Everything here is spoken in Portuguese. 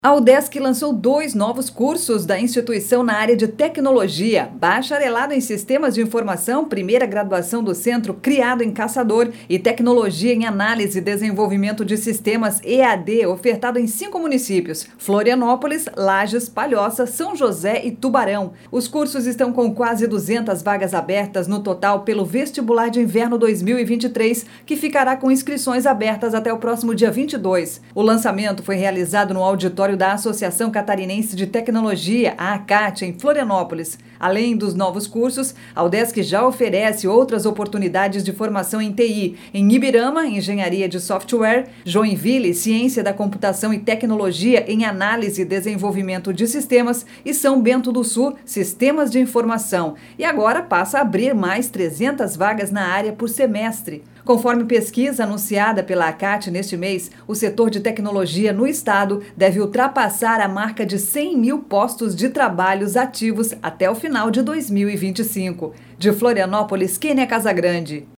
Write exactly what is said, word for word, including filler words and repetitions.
A Udesc lançou dois novos cursos da instituição na área de tecnologia: Bacharelado em Sistemas de Informação, primeira graduação do centro criado em Caçador, e Tecnologia em Análise e Desenvolvimento de Sistemas E A D, ofertado em cinco municípios: Florianópolis, Lages, Palhoça, São José e Tubarão. Os cursos estão com quase duzentas vagas abertas no total pelo Vestibular de Inverno dois mil e vinte e três, que ficará com inscrições abertas até o próximo dia vinte e dois. O lançamento foi realizado no auditório da Associação Catarinense de Tecnologia, a ACAT, em Florianópolis. Além dos novos cursos, a Udesc já oferece outras oportunidades de formação em T I, em Ibirama, Engenharia de Software; Joinville, Ciência da Computação e Tecnologia em Análise e Desenvolvimento de Sistemas; e São Bento do Sul, Sistemas de Informação. E agora passa a abrir mais trezentas vagas na área por semestre. Conforme pesquisa anunciada pela ACAT neste mês, o setor de tecnologia no estado deve ultrapassar a marca de cem mil postos de trabalhos ativos até o final de dois mil e vinte e cinco. De Florianópolis, Kênia Casagrande.